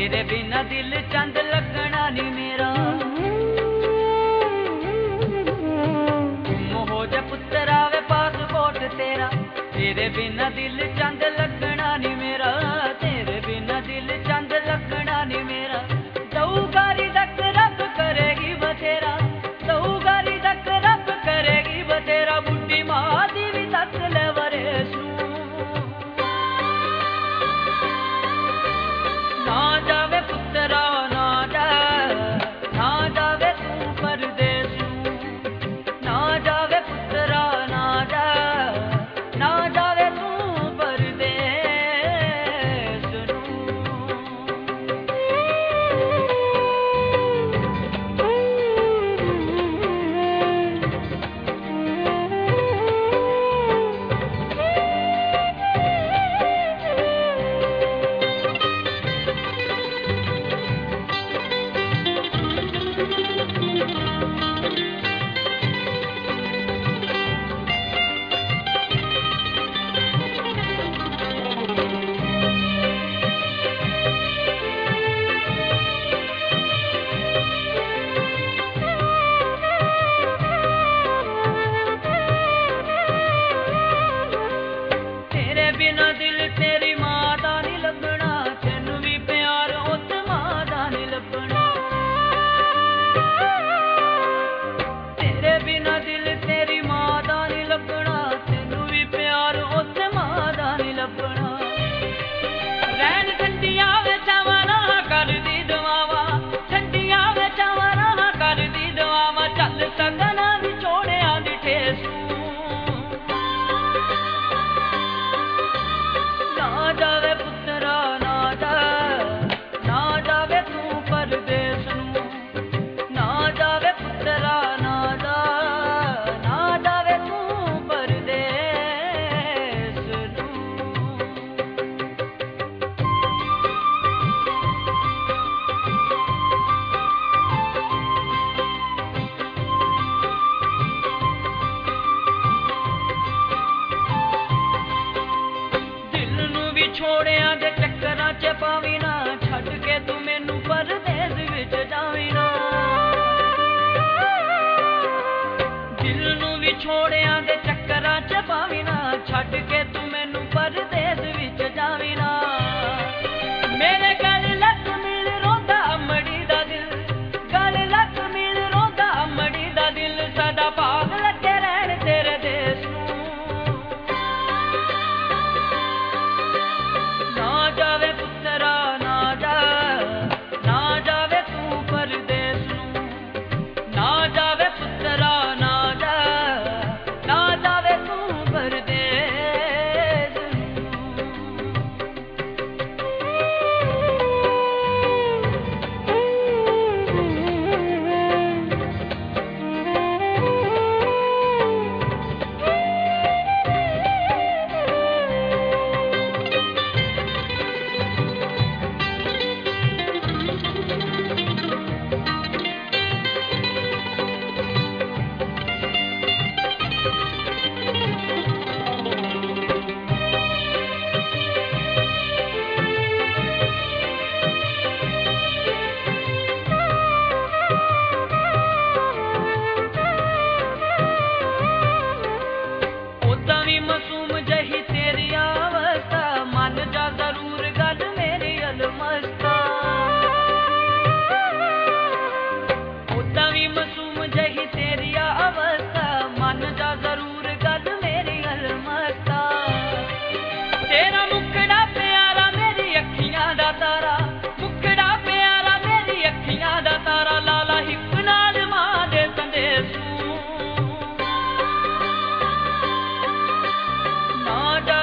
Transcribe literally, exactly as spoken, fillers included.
तेरे बिना दिल चंद लगना नी मेरा। गुम हो जा पुत्तरा वे पासपोर्ट तेरा, तेरे बिना दिल चंद लगना नी मेरा। तेरे बिना दिल चंद लगना नी मेरा। दऊगारी तक रब करेगी बथेरा, दऊगारी तक रब करेगी बथेरा। बुढ़ी माँ दी भी तक ले वरेसू ना जावे पुत्तरा ना जा, ना जावे तू परदेसू। ना जावे पुत्तरा ना जा, ना जावे तू परदेस छोड़िया दे चक्करां च पावी ना, छड्ड के तू मैनू परदेस विच जावी ना। दिल नू भी छोड़िया दे चक्करां च पावी ना, छड्ड के तू मैनू परदेस विच जावी ना। मेरे गल लग मिल रोंदा अमड़ी दा दिल, गल लग मिल रोंदा अमड़ी दा दिल। सदा भाग लगे रहन तेरे देस नू। ना जावे पुत्तरा ना जा, ना जावे तू परदेस नू। ना जावे पुत्तरा ना जा, ना जावे तू परदेस ना जा